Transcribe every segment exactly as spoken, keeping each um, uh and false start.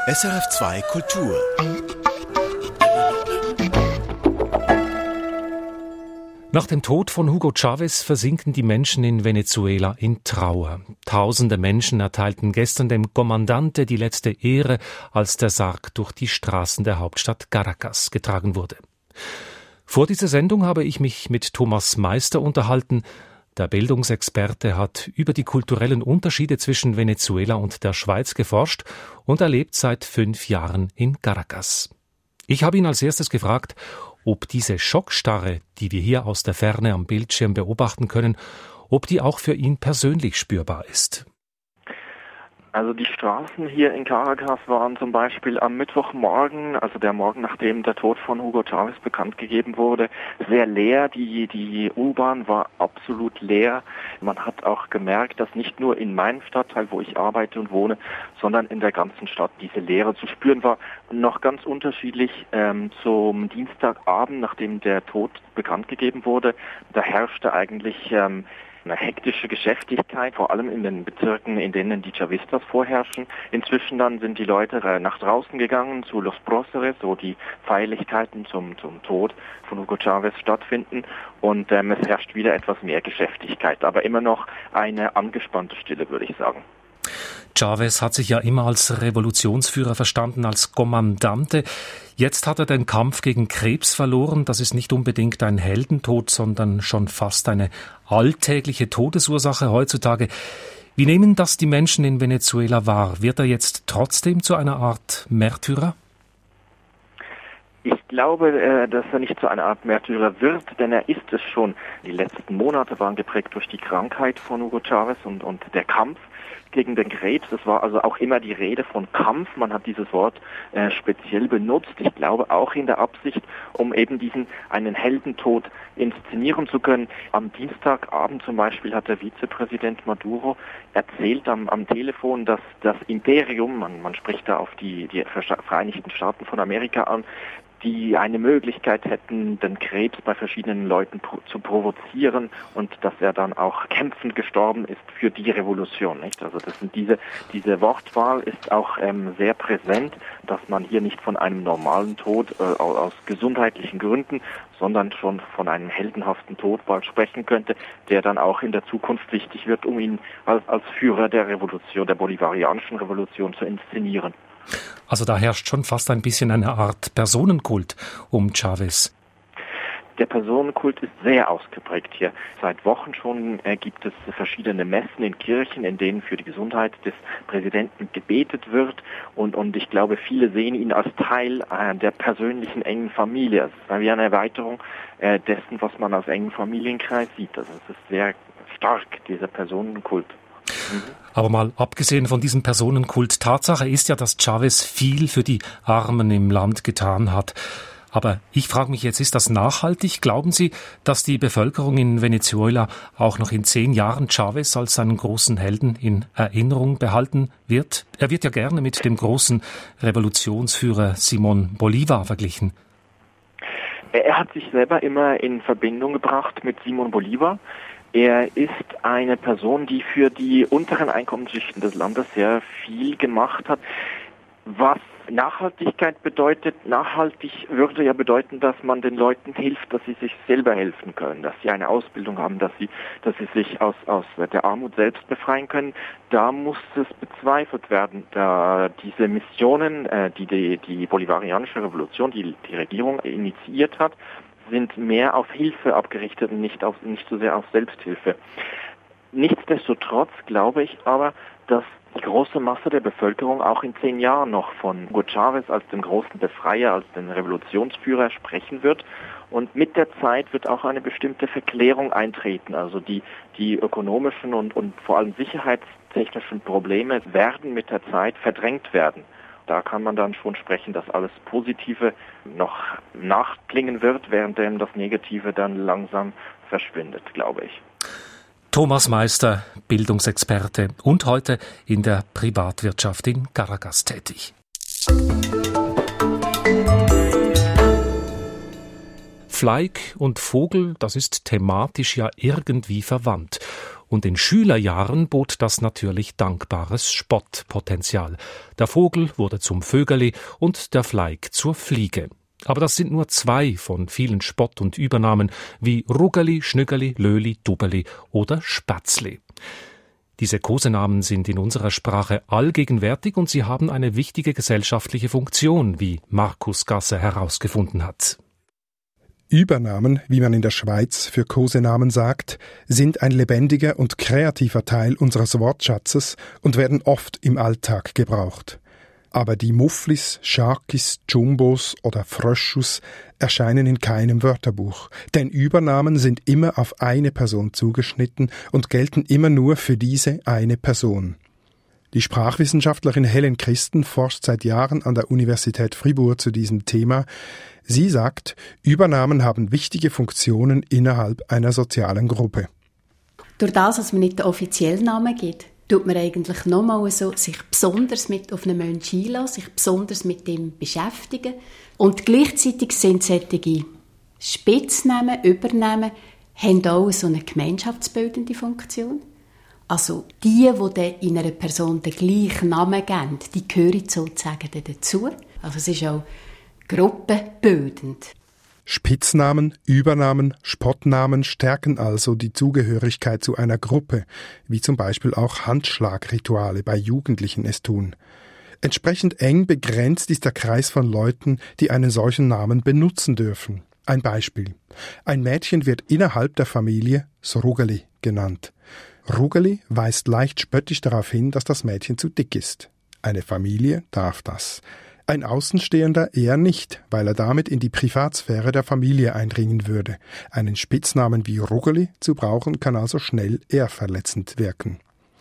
S R F zwei Kultur. Nach dem Tod von Hugo Chávez versinken die Menschen in Venezuela in Trauer. Tausende Menschen erteilten gestern dem Comandante die letzte Ehre, als der Sarg durch die Straßen der Hauptstadt Caracas getragen wurde. Vor dieser Sendung habe ich mich mit Thomas Meister unterhalten. Der Bildungsexperte hat über die kulturellen Unterschiede zwischen Venezuela und der Schweiz geforscht und er lebt seit fünf Jahren in Caracas. Ich habe ihn als erstes gefragt, ob diese Schockstarre, die wir hier aus der Ferne am Bildschirm beobachten können, ob die auch für ihn persönlich spürbar ist. Also die Straßen hier in Caracas waren zum Beispiel am Mittwochmorgen, also der Morgen, nachdem der Tod von Hugo Chávez bekannt gegeben wurde, sehr leer. Die, die U-Bahn war absolut leer. Man hat auch gemerkt, dass nicht nur in meinem Stadtteil, wo ich arbeite und wohne, sondern in der ganzen Stadt diese Leere zu spüren war. Und noch ganz unterschiedlich ähm, zum Dienstagabend, nachdem der Tod bekannt gegeben wurde, da herrschte eigentlich ähm, eine hektische Geschäftigkeit, vor allem in den Bezirken, in denen die Chavistas vorherrschen. Inzwischen dann sind die Leute nach draußen gegangen zu Los Próceres, wo die Feierlichkeiten zum, zum Tod von Hugo Chávez stattfinden. Und ähm, es herrscht wieder etwas mehr Geschäftigkeit, aber immer noch eine angespannte Stille, würde ich sagen. Chávez hat sich ja immer als Revolutionsführer verstanden, als Kommandante. Jetzt hat er den Kampf gegen Krebs verloren. Das ist nicht unbedingt ein Heldentod, sondern schon fast eine alltägliche Todesursache heutzutage. Wie nehmen das die Menschen in Venezuela wahr? Wird er jetzt trotzdem zu einer Art Märtyrer? Ich glaube, dass er nicht zu einer Art Märtyrer wird, denn er ist es schon. Die letzten Monate waren geprägt durch die Krankheit von Hugo Chávez und, und der Kampf gegen den Krebs. Es war also auch immer die Rede von Kampf. Man hat dieses Wort äh, speziell benutzt. Ich glaube auch in der Absicht, um eben diesen einen Heldentod inszenieren zu können. Am Dienstagabend zum Beispiel hat der Vizepräsident Maduro erzählt am, am Telefon, dass das Imperium, man, man spricht da auf die, die Vereinigten Staaten von Amerika an, die eine Möglichkeit hätten, den Krebs bei verschiedenen Leuten pro- zu provozieren und dass er dann auch kämpfend gestorben ist für die Revolution, nicht? Also das sind diese diese Wortwahl ist auch ähm, sehr präsent, dass man hier nicht von einem normalen Tod äh, aus gesundheitlichen Gründen, sondern schon von einem heldenhaften Tod bald sprechen könnte, der dann auch in der Zukunft wichtig wird, um ihn als als Führer der Revolution, der bolivarianischen Revolution zu inszenieren. Also da herrscht schon fast ein bisschen eine Art Personenkult um Chávez. Der Personenkult ist sehr ausgeprägt hier. Seit Wochen schon äh, gibt es verschiedene Messen in Kirchen, in denen für die Gesundheit des Präsidenten gebetet wird. Und, und ich glaube, viele sehen ihn als Teil äh, der persönlichen engen Familie. Es ist wie eine Erweiterung äh, dessen, was man als engen Familienkreis sieht. Also es ist sehr stark, dieser Personenkult. Mhm. Aber mal abgesehen von diesem Personenkult, Tatsache ist ja, dass Chávez viel für die Armen im Land getan hat. Aber ich frage mich jetzt, ist das nachhaltig? Glauben Sie, dass die Bevölkerung in Venezuela auch noch in zehn Jahren Chávez als einen großen Helden in Erinnerung behalten wird? Er wird ja gerne mit dem großen Revolutionsführer Simón Bolívar verglichen. Er hat sich selber immer in Verbindung gebracht mit Simón Bolívar. Er ist eine Person, die für die unteren Einkommensschichten des Landes sehr viel gemacht hat. Was Nachhaltigkeit bedeutet, nachhaltig würde ja bedeuten, dass man den Leuten hilft, dass sie sich selber helfen können, dass sie eine Ausbildung haben, dass sie, dass sie sich aus, aus der Armut selbst befreien können. Da muss es bezweifelt werden, da diese Missionen, äh, die, die die bolivarianische Revolution, die die Regierung initiiert hat, sind mehr auf Hilfe abgerichtet und nicht auf, nicht so sehr auf Selbsthilfe. Nichtsdestotrotz glaube ich aber, dass die große Masse der Bevölkerung auch in zehn Jahren noch von Hugo Chávez als dem großen Befreier, als den Revolutionsführer sprechen wird. Und mit der Zeit wird auch eine bestimmte Verklärung eintreten. Also die, die ökonomischen und, und vor allem sicherheitstechnischen Probleme werden mit der Zeit verdrängt werden. Da kann man dann schon sprechen, dass alles Positive noch nachklingen wird, währenddem das Negative dann langsam verschwindet, glaube ich. Thomas Meister, Bildungsexperte und heute in der Privatwirtschaft in Caracas tätig. Fleig und Vogel, das ist thematisch ja irgendwie verwandt. Und in Schülerjahren bot das natürlich dankbares Spottpotenzial. Der Vogel wurde zum Vögeli und der Fleig zur Fliege. Aber das sind nur zwei von vielen Spott- und Übernamen wie Ruggeli, Schnüggeli, Löli, Dubbeli oder Spatzli. Diese Kosenamen sind in unserer Sprache allgegenwärtig und sie haben eine wichtige gesellschaftliche Funktion, wie Markus Gasser herausgefunden hat. Übernamen, wie man in der Schweiz für Kosenamen sagt, sind ein lebendiger und kreativer Teil unseres Wortschatzes und werden oft im Alltag gebraucht. Aber die Mufflis, Schakis, Jumbos oder Fröschus erscheinen in keinem Wörterbuch, denn Übernamen sind immer auf eine Person zugeschnitten und gelten immer nur für diese eine Person. Die Sprachwissenschaftlerin Helen Christen forscht seit Jahren an der Universität Fribourg zu diesem Thema. Sie sagt, Übernamen haben wichtige Funktionen innerhalb einer sozialen Gruppe. Durch das, dass man nicht den offiziellen Namen gibt, tut man eigentlich nochmal so sich besonders mit auf einen Menschen einlassen, sich besonders mit ihm beschäftigen. Und gleichzeitig sind solche Spitznamen, Übernamen, haben auch so eine gemeinschaftsbildende Funktion. Also die, die dann in einer Person den gleichen Namen geben, die gehören sozusagen dazu. Also es ist auch gruppenbildend. Spitznamen, Übernamen, Spottnamen stärken also die Zugehörigkeit zu einer Gruppe, wie zum Beispiel auch Handschlagrituale bei Jugendlichen es tun. Entsprechend eng begrenzt ist der Kreis von Leuten, die einen solchen Namen benutzen dürfen. Ein Beispiel. Ein Mädchen wird innerhalb der Familie Sruggeli genannt. Ruggeli weist leicht spöttisch darauf hin, dass das Mädchen zu dick ist. Eine Familie darf das. Ein Außenstehender eher nicht, weil er damit in die Privatsphäre der Familie eindringen würde. Einen Spitznamen wie Ruggeli zu brauchen, kann also schnell eher verletzend wirken.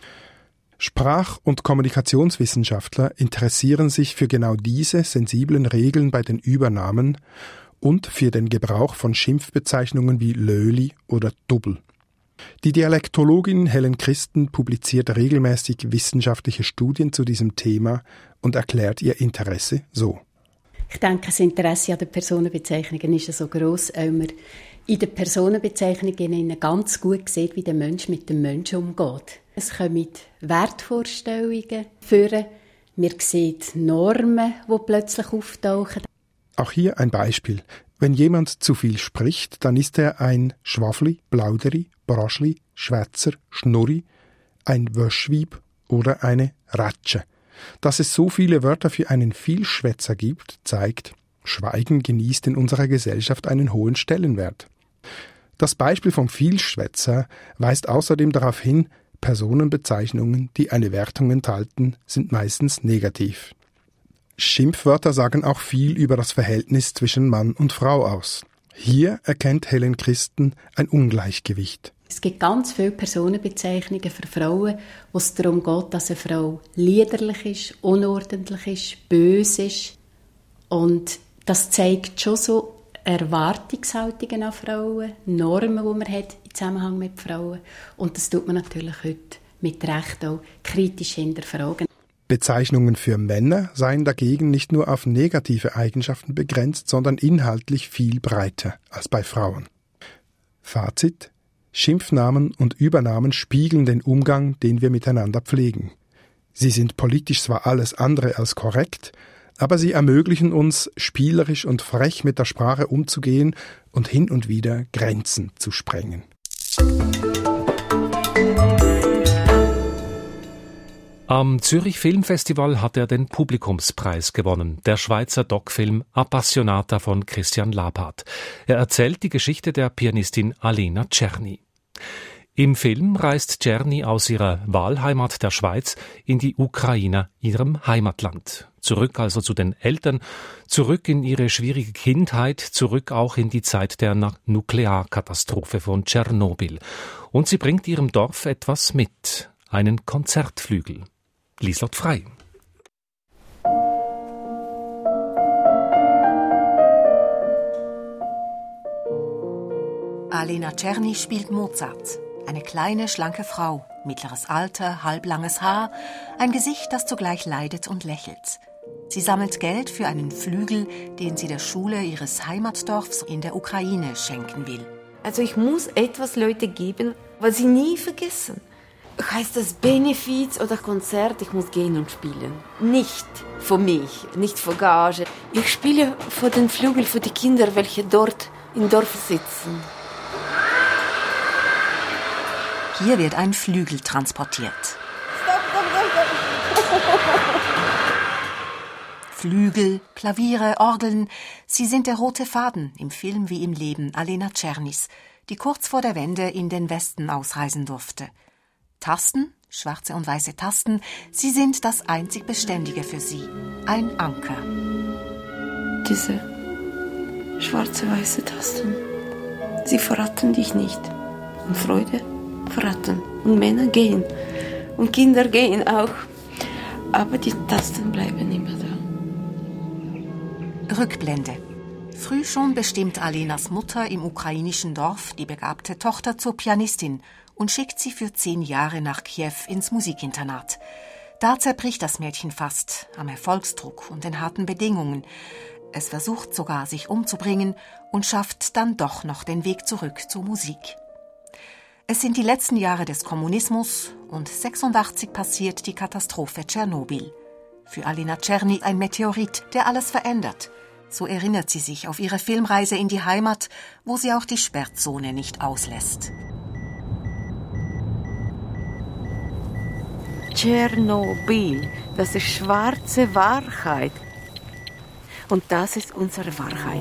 Sprach- und Kommunikationswissenschaftler interessieren sich für genau diese sensiblen Regeln bei den Übernamen und für den Gebrauch von Schimpfbezeichnungen wie Löli oder Dubbel. Die Dialektologin Helen Christen publiziert regelmäßig wissenschaftliche Studien zu diesem Thema und erklärt ihr Interesse so. Ich denke, das Interesse an den Personenbezeichnungen ist so gross, weil man in den Personenbezeichnungen ganz gut sieht, wie der Mensch mit dem Menschen umgeht. Es kommen Wertvorstellungen vor, man sieht Normen, die plötzlich auftauchen. Auch hier ein Beispiel. Wenn jemand zu viel spricht, dann ist er ein Schwafli, Plauderi, Braschli, Schwätzer, Schnurri, ein Wöschwieb oder eine Ratsche. Dass es so viele Wörter für einen Vielschwätzer gibt, zeigt, Schweigen genießt in unserer Gesellschaft einen hohen Stellenwert. Das Beispiel vom Vielschwätzer weist außerdem darauf hin, Personenbezeichnungen, die eine Wertung enthalten, sind meistens negativ. Schimpfwörter sagen auch viel über das Verhältnis zwischen Mann und Frau aus. Hier erkennt Helen Christen ein Ungleichgewicht. Es gibt ganz viele Personenbezeichnungen für Frauen, wo es darum geht, dass eine Frau liederlich ist, unordentlich ist, böse ist. Und das zeigt schon so Erwartungshaltungen an Frauen, Normen, die man hat im Zusammenhang mit Frauen. Und das tut man natürlich heute mit Recht auch kritisch hinterfragen. Bezeichnungen für Männer seien dagegen nicht nur auf negative Eigenschaften begrenzt, sondern inhaltlich viel breiter als bei Frauen. Fazit: Schimpfnamen und Übernamen spiegeln den Umgang, den wir miteinander pflegen. Sie sind politisch zwar alles andere als korrekt, aber sie ermöglichen uns, spielerisch und frech mit der Sprache umzugehen und hin und wieder Grenzen zu sprengen. Am Zürich Filmfestival hat er den Publikumspreis gewonnen, der Schweizer Doc-Film Appassionata von Christian Labart. Er erzählt die Geschichte der Pianistin Alena Czerny. Im Film reist Czerny aus ihrer Wahlheimat der Schweiz in die Ukraine, ihrem Heimatland. Zurück also zu den Eltern, zurück in ihre schwierige Kindheit, zurück auch in die Zeit der Nuklearkatastrophe von Tschernobyl. Und sie bringt ihrem Dorf etwas mit, einen Konzertflügel. Lieslott Frey. Alena Czerny spielt Mozart. Eine kleine, schlanke Frau, mittleres Alter, halblanges Haar, ein Gesicht, das zugleich leidet und lächelt. Sie sammelt Geld für einen Flügel, den sie der Schule ihres Heimatdorfs in der Ukraine schenken will. Also ich muss etwas Leute geben, was sie nie vergessen. Heißt das Benefiz oder Konzert, ich muss gehen und spielen. Nicht für mich, nicht für Gage. Ich spiele für den Flügel, für die Kinder, welche dort im Dorf sitzen. Hier wird ein Flügel transportiert. Stopp, stopp, stopp, stopp. Flügel, Klaviere, Orgeln, sie sind der rote Faden im Film wie im Leben Alena Czernis, die kurz vor der Wende in den Westen ausreisen durfte. Tasten, schwarze und weiße Tasten, sie sind das einzig Beständige für sie. Ein Anker. Diese schwarze-weiße Tasten, sie verraten dich nicht. Und Freude verraten. Und Männer gehen. Und Kinder gehen auch. Aber die Tasten bleiben immer da. Rückblende. Früh schon bestimmt Alenas Mutter im ukrainischen Dorf die begabte Tochter zur Pianistin und schickt sie für zehn Jahre nach Kiew ins Musikinternat. Da zerbricht das Mädchen fast am Erfolgsdruck und den harten Bedingungen. Es versucht sogar, sich umzubringen und schafft dann doch noch den Weg zurück zur Musik. Es sind die letzten Jahre des Kommunismus und sechsundachtzig passiert die Katastrophe Tschernobyl. Für Alena Czerny ein Meteorit, der alles verändert. So erinnert sie sich auf ihre Filmreise in die Heimat, wo sie auch die Sperrzone nicht auslässt. Tschernobyl, das ist schwarze Wahrheit. Und das ist unsere Wahrheit.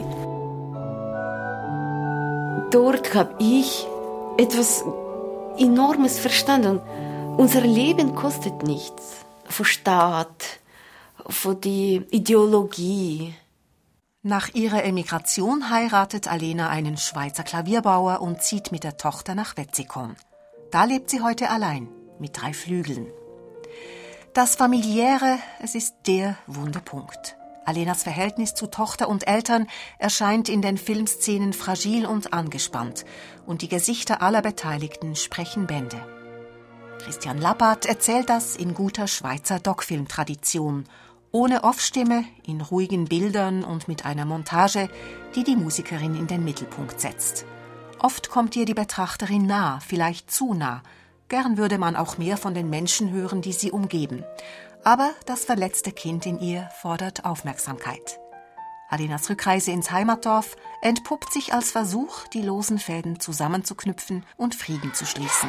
Dort habe ich etwas Enormes verstanden. Unser Leben kostet nichts. Für Staat, für die Ideologie. Nach ihrer Emigration heiratet Alena einen Schweizer Klavierbauer und zieht mit der Tochter nach Wetzikon. Da lebt sie heute allein, mit drei Flügeln. Das Familiäre, es ist der Wundepunkt. Alenas Verhältnis zu Tochter und Eltern erscheint in den Filmszenen fragil und angespannt und die Gesichter aller Beteiligten sprechen Bände. Christian Lappert erzählt das in guter Schweizer Doc-Film-Tradition, ohne Off-Stimme, in ruhigen Bildern und mit einer Montage, die die Musikerin in den Mittelpunkt setzt. Oft kommt ihr die Betrachterin nah, vielleicht zu nah. Gern würde man auch mehr von den Menschen hören, die sie umgeben. Aber das verletzte Kind in ihr fordert Aufmerksamkeit. Alenas Rückreise ins Heimatdorf entpuppt sich als Versuch, die losen Fäden zusammenzuknüpfen und Frieden zu schließen.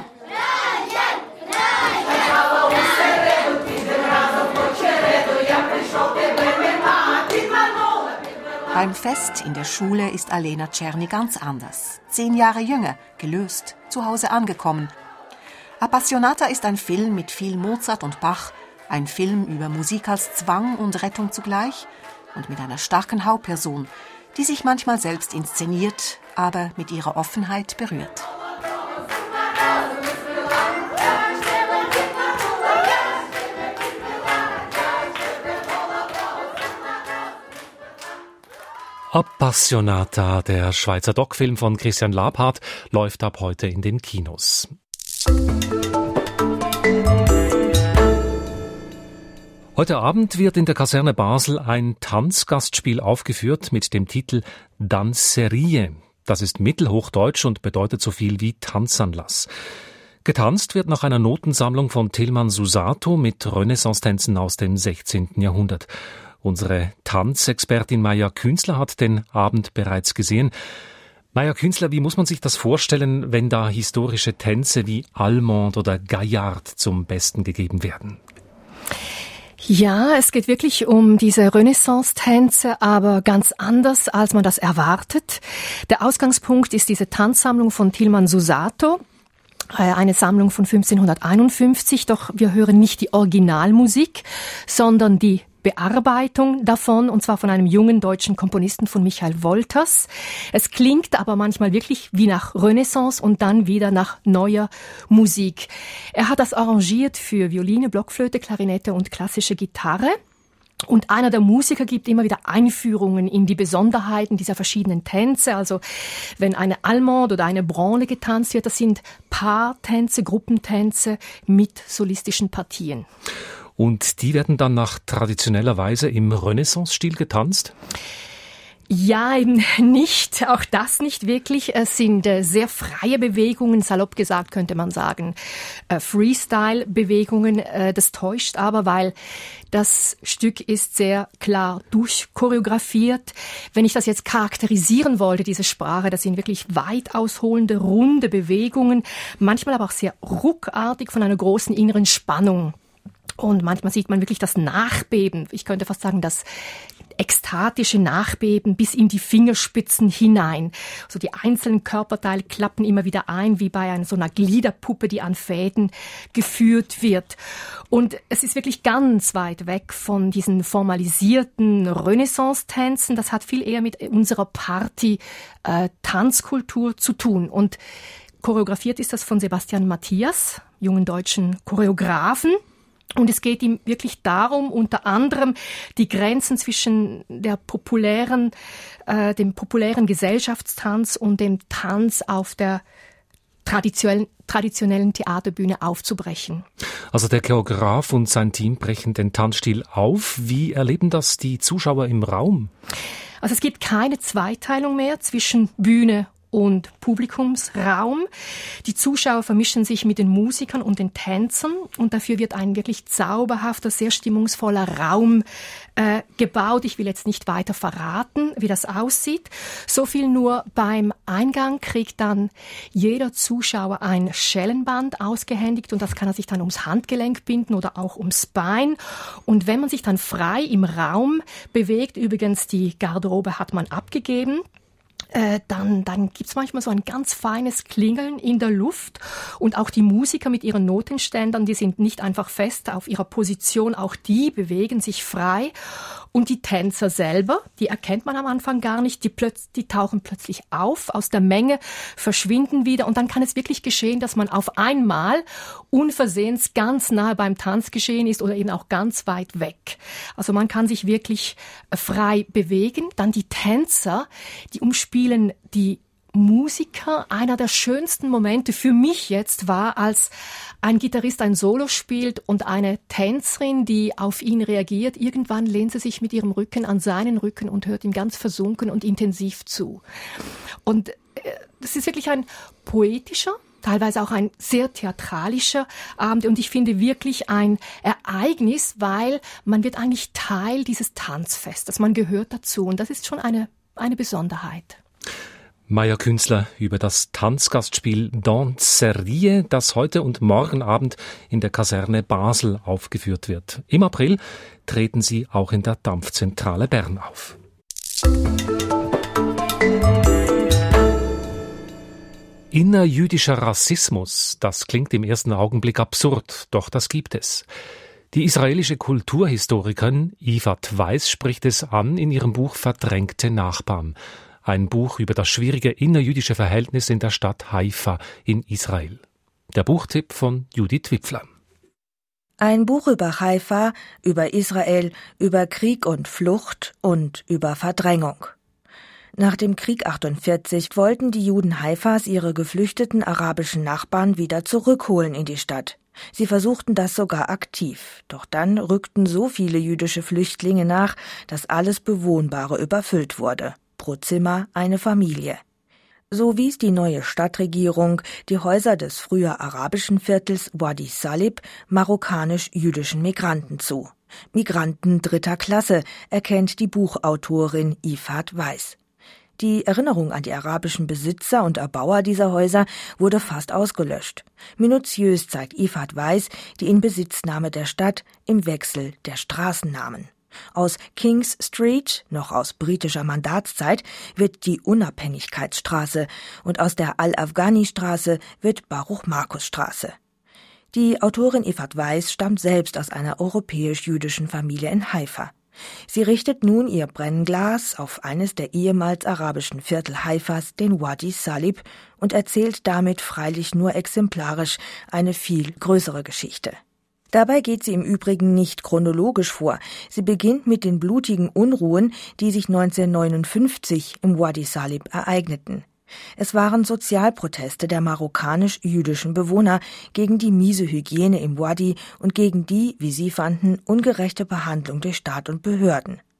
Beim Fest in der Schule ist Alena Czerny ganz anders. Zehn Jahre jünger, gelöst, zu Hause angekommen. Appassionata ist ein Film mit viel Mozart und Bach, ein Film über Musik als Zwang und Rettung zugleich und mit einer starken Hauptperson, die sich manchmal selbst inszeniert, aber mit ihrer Offenheit berührt. Appassionata, der Schweizer Doc-Film von Christian Lappert, läuft ab heute in den Kinos. Heute Abend wird in der Kaserne Basel ein Tanzgastspiel aufgeführt mit dem Titel Danserie. Das ist Mittelhochdeutsch und bedeutet so viel wie Tanzanlass. Getanzt wird nach einer Notensammlung von Tilman Susato mit Renaissance-Tänzen aus dem sechzehnten Jahrhundert. Unsere Tanzexpertin Maja Künzler hat den Abend bereits gesehen. Maja Künzler, wie muss man sich das vorstellen, wenn da historische Tänze wie Allemande oder Gaillard zum Besten gegeben werden? Ja, es geht wirklich um diese Renaissance-Tänze, aber ganz anders, als man das erwartet. Der Ausgangspunkt ist diese Tanzsammlung von Tilman Susato, eine Sammlung von fünfzehnhunderteinundfünfzig, doch wir hören nicht die Originalmusik, sondern die Bearbeitung davon, und zwar von einem jungen deutschen Komponisten, von Michael Wolters. Es klingt aber manchmal wirklich wie nach Renaissance und dann wieder nach neuer Musik. Er hat das arrangiert für Violine, Blockflöte, Klarinette und klassische Gitarre. Und einer der Musiker gibt immer wieder Einführungen in die Besonderheiten dieser verschiedenen Tänze. Also wenn eine Allemande oder eine Branle getanzt wird, das sind Paartänze, Gruppentänze mit solistischen Partien. Und die werden dann nach traditioneller Weise im Renaissance-Stil getanzt? Ja, eben nicht. Auch das nicht wirklich. Es sind äh, sehr freie Bewegungen, salopp gesagt könnte man sagen. Äh, Freestyle-Bewegungen, äh, das täuscht aber, weil das Stück ist sehr klar durchchoreografiert. Wenn ich das jetzt charakterisieren wollte, diese Sprache, das sind wirklich weit ausholende, runde Bewegungen, manchmal aber auch sehr ruckartig von einer großen inneren Spannung. Und manchmal sieht man wirklich das Nachbeben. Ich könnte fast sagen, das ekstatische Nachbeben bis in die Fingerspitzen hinein. So die einzelnen Körperteile klappen immer wieder ein, wie bei einer, so einer Gliederpuppe, die an Fäden geführt wird. Und es ist wirklich ganz weit weg von diesen formalisierten Renaissance-Tänzen. Das hat viel eher mit unserer Party-Tanzkultur zu tun. Und choreografiert ist das von Sebastian Matthias, jungen deutschen Choreografen. Und es geht ihm wirklich darum, unter anderem die Grenzen zwischen der populären, äh, dem populären Gesellschaftstanz und dem Tanz auf der traditionellen, traditionellen Theaterbühne aufzubrechen. Also der Choreograf und sein Team brechen den Tanzstil auf. Wie erleben das die Zuschauer im Raum? Also es gibt keine Zweiteilung mehr zwischen Bühne und Publikumsraum. Die Zuschauer vermischen sich mit den Musikern und den Tänzern und dafür wird ein wirklich zauberhafter, sehr stimmungsvoller Raum äh, gebaut. Ich will jetzt nicht weiter verraten, wie das aussieht. So viel nur: beim Eingang kriegt dann jeder Zuschauer ein Schellenband ausgehändigt und das kann er sich dann ums Handgelenk binden oder auch ums Bein. Und wenn man sich dann frei im Raum bewegt, übrigens die Garderobe hat man abgegeben, Äh, dann, dann gibt's manchmal so ein ganz feines Klingeln in der Luft und auch die Musiker mit ihren Notenständern, die sind nicht einfach fest auf ihrer Position, auch die bewegen sich frei und die Tänzer selber, die erkennt man am Anfang gar nicht, die, plötz- die tauchen plötzlich auf aus der Menge, verschwinden wieder und dann kann es wirklich geschehen, dass man auf einmal unversehens ganz nahe beim Tanzgeschehen ist oder eben auch ganz weit weg. Also man kann sich wirklich frei bewegen. Dann die Tänzer, die umspielen die Musiker. Einer der schönsten Momente für mich jetzt war, als ein Gitarrist ein Solo spielt und eine Tänzerin, die auf ihn reagiert. Irgendwann lehnt sie sich mit ihrem Rücken an seinen Rücken und hört ihm ganz versunken und intensiv zu. Und das ist wirklich ein poetischer, teilweise auch ein sehr theatralischer Abend und ich finde wirklich ein Ereignis, weil man wird eigentlich Teil dieses Tanzfestes. Man gehört dazu und das ist schon eine, eine Besonderheit. Maja Künzler über das Tanzgastspiel Danserie, das heute und morgen Abend in der Kaserne Basel aufgeführt wird. Im April treten sie auch in der Dampfzentrale Bern auf. Innerjüdischer Rassismus, das klingt im ersten Augenblick absurd, doch das gibt es. Die israelische Kulturhistorikerin Yifat Weiss spricht es an in ihrem Buch Verdrängte Nachbarn. Ein Buch über das schwierige innerjüdische Verhältnis in der Stadt Haifa in Israel. Der Buchtipp von Judith Wipfler. Ein Buch über Haifa, über Israel, über Krieg und Flucht und über Verdrängung. Nach dem Krieg achtundvierzig wollten die Juden Haifas ihre geflüchteten arabischen Nachbarn wieder zurückholen in die Stadt. Sie versuchten das sogar aktiv. Doch dann rückten so viele jüdische Flüchtlinge nach, dass alles Bewohnbare überfüllt wurde. Pro Zimmer eine Familie. So wies die neue Stadtregierung die Häuser des früher arabischen Viertels Wadi Salib marokkanisch-jüdischen Migranten zu. Migranten dritter Klasse, erkennt die Buchautorin Yifat Weiss. Die Erinnerung an die arabischen Besitzer und Erbauer dieser Häuser wurde fast ausgelöscht. Minutiös zeigt Yifat Weiss die Inbesitznahme der Stadt im Wechsel der Straßennamen. Aus Kings Street, noch aus britischer Mandatszeit, wird die Unabhängigkeitsstraße und aus der Al-Afghani-Straße wird Baruch-Markus-Straße. Die Autorin Yifat Weiss stammt selbst aus einer europäisch-jüdischen Familie in Haifa. Sie richtet nun ihr Brennglas auf eines der ehemals arabischen Viertel Haifas, den Wadi Salib, und erzählt damit freilich nur exemplarisch eine viel größere Geschichte. Dabei geht sie im Übrigen nicht chronologisch vor. Sie beginnt mit den blutigen Unruhen, die sich neunzehnhundertneunundfünfzig im Wadi Salib ereigneten. Es waren Sozialproteste der marokkanisch-jüdischen Bewohner gegen die miese Hygiene im Wadi und gegen die, wie sie fanden, ungerechte Behandlung durch Staat und Behörden.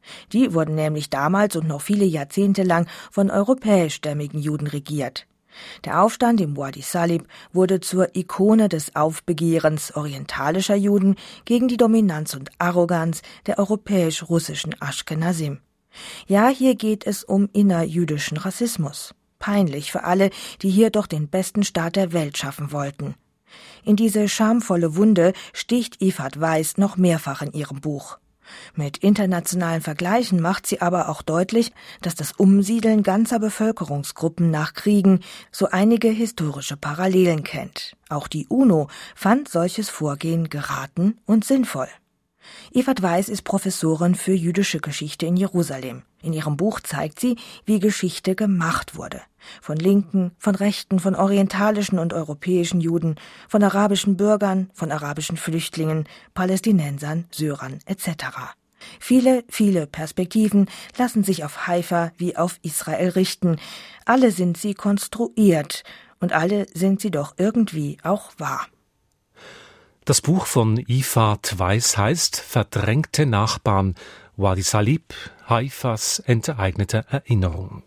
Die wurden nämlich damals und noch viele Jahrzehnte lang von europäischstämmigen Juden regiert. Der Aufstand im Wadi Salib wurde zur Ikone des Aufbegehrens orientalischer Juden gegen die Dominanz und Arroganz der europäisch-russischen Aschkenazim. Ja, hier geht es um innerjüdischen Rassismus. Peinlich für alle, die hier doch den besten Staat der Welt schaffen wollten. In diese schamvolle Wunde sticht Yifat Weiss noch mehrfach in ihrem Buch. Mit internationalen Vergleichen macht sie aber auch deutlich, dass das Umsiedeln ganzer Bevölkerungsgruppen nach Kriegen so einige historische Parallelen kennt. Auch die UNO fand solches Vorgehen geraten und sinnvoll. Yifat Weiss ist Professorin für jüdische Geschichte in Jerusalem. In ihrem Buch zeigt sie, wie Geschichte gemacht wurde. Von Linken, von Rechten, von orientalischen und europäischen Juden, von arabischen Bürgern, von arabischen Flüchtlingen, Palästinensern, Syrern et cetera. Viele, viele Perspektiven lassen sich auf Haifa wie auf Israel richten. Alle sind sie konstruiert und alle sind sie doch irgendwie auch wahr. Das Buch von Yifat Weiss heißt »Verdrängte Nachbarn, Wadi Salib, Haifas enteignete Erinnerung«.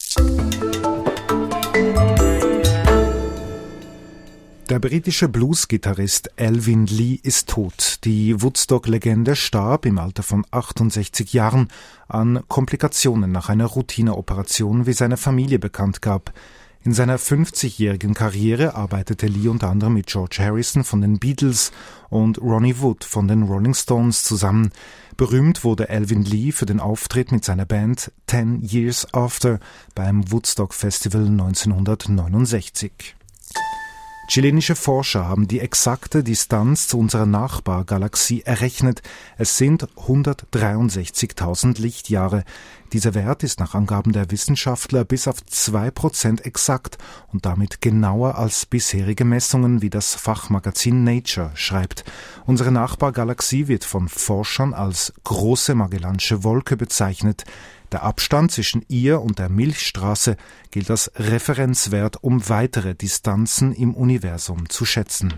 Der britische Blues-Gitarrist Elvin Lee ist tot. Die Woodstock-Legende starb im Alter von achtundsechzig Jahren an Komplikationen nach einer Routineoperation, wie seine Familie bekannt gab. In seiner fünfzigjährigen Karriere arbeitete Lee unter anderem mit George Harrison von den Beatles und Ronnie Wood von den Rolling Stones zusammen. Berühmt wurde Elvin Lee für den Auftritt mit seiner Band Ten Years After beim Woodstock Festival neunzehnhundertneunundsechzig. Chilenische Forscher haben die exakte Distanz zu unserer Nachbargalaxie errechnet. Es sind hundertdreiundsechzigtausend Lichtjahre. Dieser Wert ist nach Angaben der Wissenschaftler bis auf zwei Prozent exakt und damit genauer als bisherige Messungen, wie das Fachmagazin Nature schreibt. Unsere Nachbargalaxie wird von Forschern als große Magellansche Wolke bezeichnet. Der Abstand zwischen ihr und der Milchstraße gilt als Referenzwert, um weitere Distanzen im Universum zu schätzen.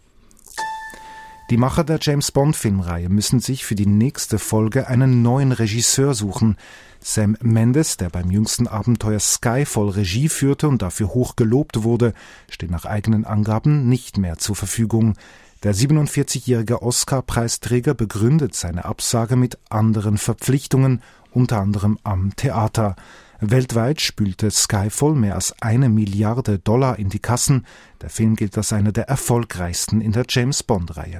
Die Macher der James-Bond-Filmreihe müssen sich für die nächste Folge einen neuen Regisseur suchen. Sam Mendes, der beim jüngsten Abenteuer Skyfall Regie führte und dafür hoch gelobt wurde, steht nach eigenen Angaben nicht mehr zur Verfügung. Der siebenundvierzigjährige Oscar-Preisträger begründet seine Absage mit anderen Verpflichtungen, unter anderem am Theater. Weltweit spülte Skyfall mehr als eine Milliarde Dollar in die Kassen. Der Film gilt als einer der erfolgreichsten in der James-Bond-Reihe.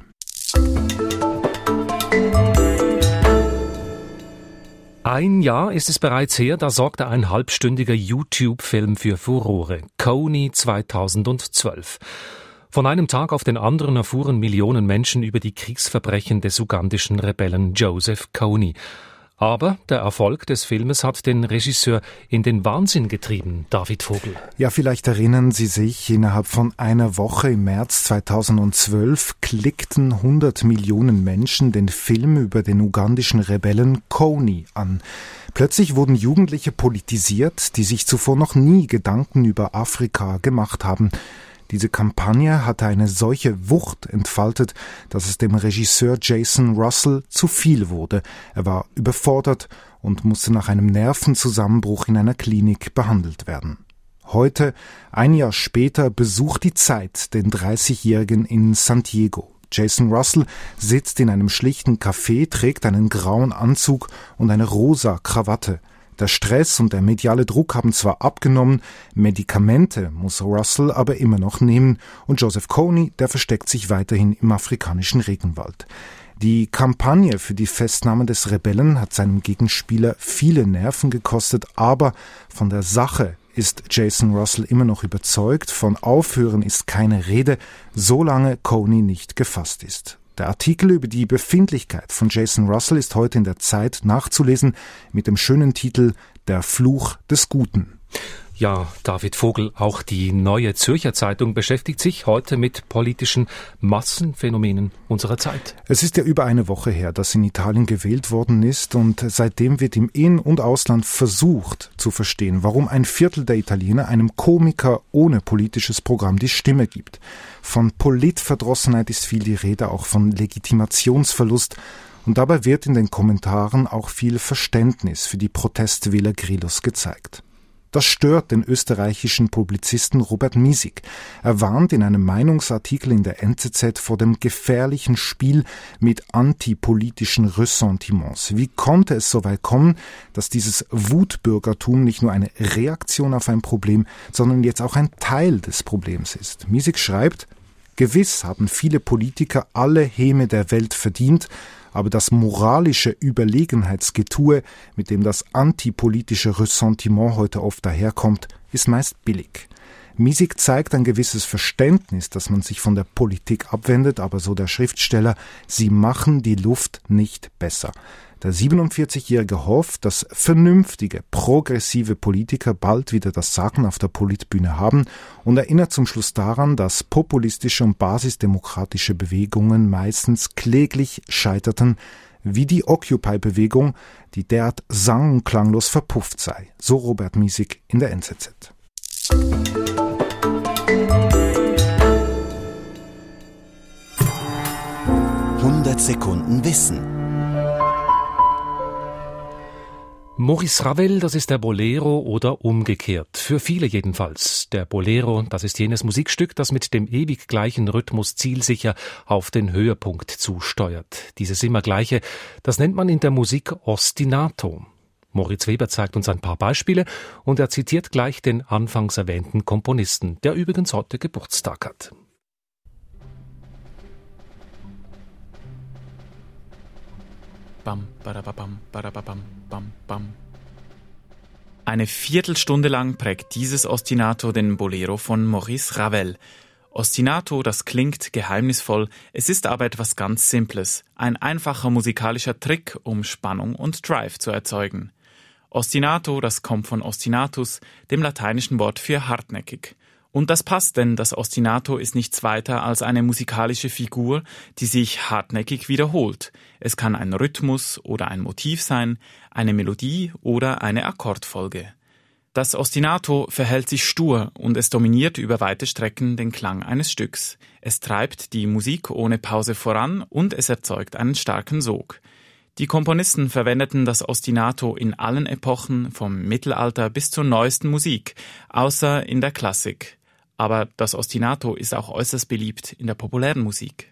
Ein Jahr ist es bereits her, da sorgte ein halbstündiger YouTube-Film für Furore. Kony zweitausendzwölf. Von einem Tag auf den anderen erfuhren Millionen Menschen über die Kriegsverbrechen des ugandischen Rebellen Joseph Kony. Aber der Erfolg des Filmes hat den Regisseur in den Wahnsinn getrieben, David Vogel. Ja, vielleicht erinnern Sie sich, innerhalb von einer Woche im März zweitausendzwölf klickten hundert Millionen Menschen den Film über den ugandischen Rebellen Kony an. Plötzlich wurden Jugendliche politisiert, die sich zuvor noch nie Gedanken über Afrika gemacht haben. Diese Kampagne hatte eine solche Wucht entfaltet, dass es dem Regisseur Jason Russell zu viel wurde. Er war überfordert und musste nach einem Nervenzusammenbruch in einer Klinik behandelt werden. Heute, ein Jahr später, besucht die Zeit den dreißigjährigen in San Diego. Jason Russell sitzt in einem schlichten Café, trägt einen grauen Anzug und eine rosa Krawatte. Der Stress und der mediale Druck haben zwar abgenommen, Medikamente muss Russell aber immer noch nehmen und Joseph Kony, der versteckt sich weiterhin im afrikanischen Regenwald. Die Kampagne für die Festnahme des Rebellen hat seinem Gegenspieler viele Nerven gekostet, aber von der Sache ist Jason Russell immer noch überzeugt, von Aufhören ist keine Rede, solange Kony nicht gefasst ist. Der Artikel über die Befindlichkeit von Jason Russell ist heute in der Zeit nachzulesen mit dem schönen Titel »Der Fluch des Guten«. Ja, David Vogel, auch die Neue Zürcher Zeitung beschäftigt sich heute mit politischen Massenphänomenen unserer Zeit. Es ist ja über eine Woche her, dass in Italien gewählt worden ist und seitdem wird im In- und Ausland versucht zu verstehen, warum ein Viertel der Italiener einem Komiker ohne politisches Programm die Stimme gibt. Von Politverdrossenheit ist viel die Rede, auch von Legitimationsverlust. Und dabei wird in den Kommentaren auch viel Verständnis für die Protestwähler Grillos gezeigt. Das stört den österreichischen Publizisten Robert Miesig. Er warnt in einem Meinungsartikel in der N Z Z vor dem gefährlichen Spiel mit antipolitischen Ressentiments. Wie konnte es so weit kommen, dass dieses Wutbürgertum nicht nur eine Reaktion auf ein Problem, sondern jetzt auch ein Teil des Problems ist? Miesig schreibt: Gewiss haben viele Politiker alle Häme der Welt verdient, aber das moralische Überlegenheitsgetue, mit dem das antipolitische Ressentiment heute oft daherkommt, ist meist billig. Miesig zeigt ein gewisses Verständnis, dass man sich von der Politik abwendet, aber so der Schriftsteller, sie machen die Luft nicht besser. Der siebenundvierzigjährige hofft, dass vernünftige, progressive Politiker bald wieder das Sagen auf der Politbühne haben und erinnert zum Schluss daran, dass populistische und basisdemokratische Bewegungen meistens kläglich scheiterten, wie die Occupy-Bewegung, die derart sang- und klanglos verpufft sei. So Robert Miesig in der N Z Z. hundert Sekunden Wissen. Maurice Ravel, das ist der Bolero oder umgekehrt. Für viele jedenfalls. Der Bolero, das ist jenes Musikstück, das mit dem ewig gleichen Rhythmus zielsicher auf den Höhepunkt zusteuert. Dieses immer gleiche, das nennt man in der Musik Ostinato. Moritz Weber zeigt uns ein paar Beispiele und er zitiert gleich den anfangs erwähnten Komponisten, der übrigens heute Geburtstag hat. Bam, badababam, badababam, bam, bam. Eine Viertelstunde lang prägt dieses Ostinato den Bolero von Maurice Ravel. Ostinato, das klingt geheimnisvoll, es ist aber etwas ganz Simples. Ein einfacher musikalischer Trick, um Spannung und Drive zu erzeugen. Ostinato, das kommt von ostinatus, dem lateinischen Wort für hartnäckig. Und das passt, denn das Ostinato ist nichts weiter als eine musikalische Figur, die sich hartnäckig wiederholt. Es kann ein Rhythmus oder ein Motiv sein, eine Melodie oder eine Akkordfolge. Das Ostinato verhält sich stur und es dominiert über weite Strecken den Klang eines Stücks. Es treibt die Musik ohne Pause voran und es erzeugt einen starken Sog. Die Komponisten verwendeten das Ostinato in allen Epochen, vom Mittelalter bis zur neuesten Musik, außer in der Klassik. Aber das Ostinato ist auch äußerst beliebt in der populären Musik.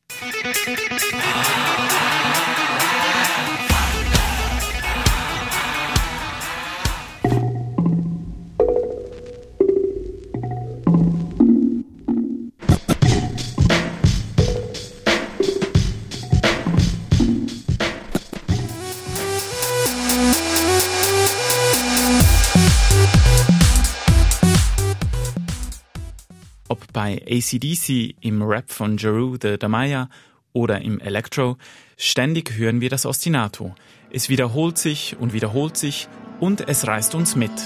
Ob bei A C D C, im Rap von Jeru the Damaya oder im Electro, ständig hören wir das Ostinato. Es wiederholt sich und wiederholt sich und es reißt uns mit.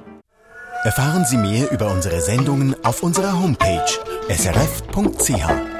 Erfahren Sie mehr über unsere Sendungen auf unserer Homepage s r f punkt c h.